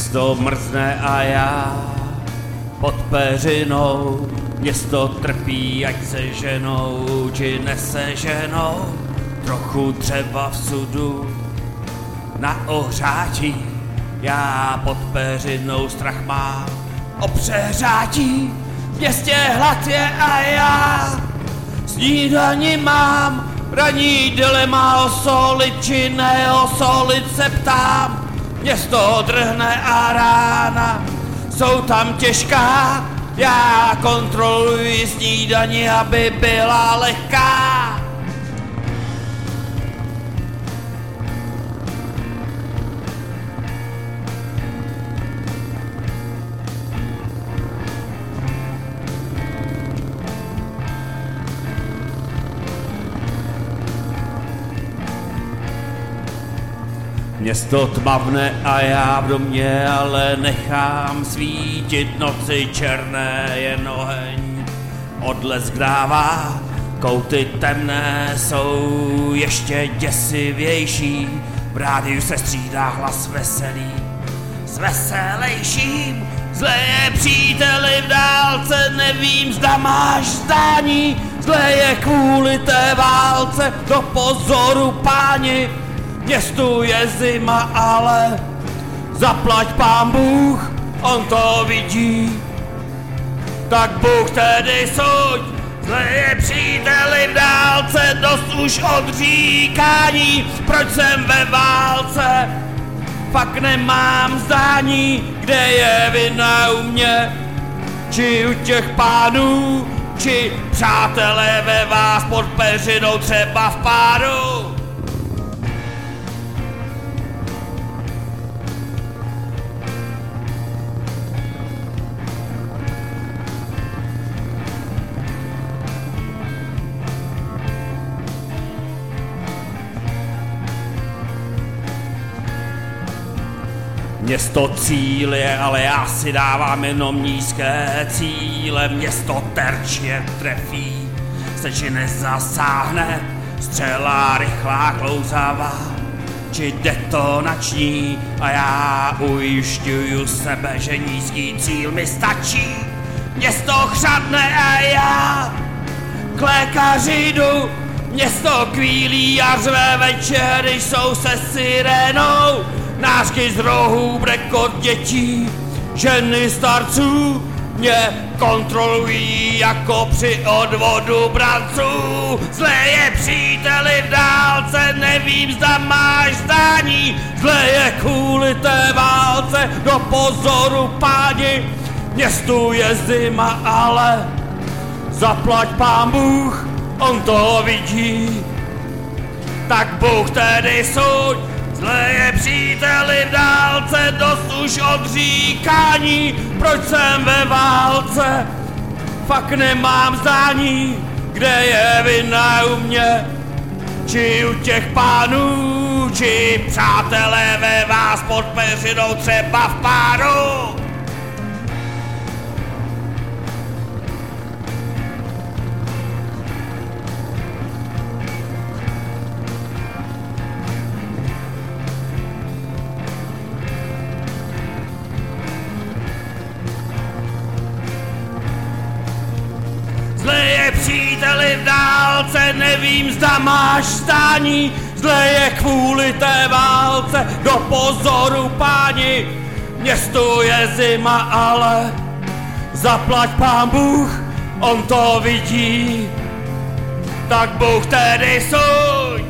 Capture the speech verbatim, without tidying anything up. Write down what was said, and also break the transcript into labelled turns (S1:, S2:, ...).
S1: Město mrzne a já pod peřinou, město trpí, ať se ženou či neseženou, trochu třeba v sudu na ohřátí. Já pod peřinou strach mám o přehřátí, v městě hlad je a já snídani mám, ranní dilema osolit či neosolit se ptám. Město drhne a rána jsou tam těžká, já kontroluji snídani, aby byla lehká. Město tmavne a já v domě ale nechám svítit noci černé, jen oheň odlesk dává. Kouty temné jsou ještě děsivější, v rádiu se střídá hlas veselý s veselejším. Zle je příteli v dálce, nevím, zda máš zdání, zle je kvůli té válce, do pozoru páni. Městu je zima, ale zaplať pán Bůh, on to vidí. Tak Bůh tedy suď, zle je příteli v dálce, dost už odříkání, proč jsem ve válce, fakt nemám zdání, kde je vina u mě, či u těch pánů, či přátelé ve vás pod peřinou třeba v páru. Město cíl je, ale já si dávám jenom nízké cíle. Město terčně trefí, se či nezasáhne, střela rychlá, klouzavá, či detonační. A já ujišťuju sebe, že nízký cíl mi stačí. Město chřadne a já k lékaři jdu. Město kvílí a řve večer, když jsou se sirénou. Nářky z rohů, brekot dětí, ženy starců mě kontrolují jako při odvodu branců. Zle je příteli v dálce, nevím, zda máš zdání, zle je kvůli té válce, do pozoru páni. Městu je zima, ale zaplať pán Bůh, on to vidí. Tak Bůh tedy suď, zle je příteli v dálce, dost už odříkání, proč jsem ve válce, fakt nemám zdání, kde je vina u mě, či u těch pánů, či přátelé ve vás pod peřinou třeba v páru. Zle je příteli v dálce, nevím, zda máš stání, zle je kvůli té válce, do pozoru páni. Městu je zima, ale zaplať pán Bůh, on to vidí. Tak Bůh tedy suď.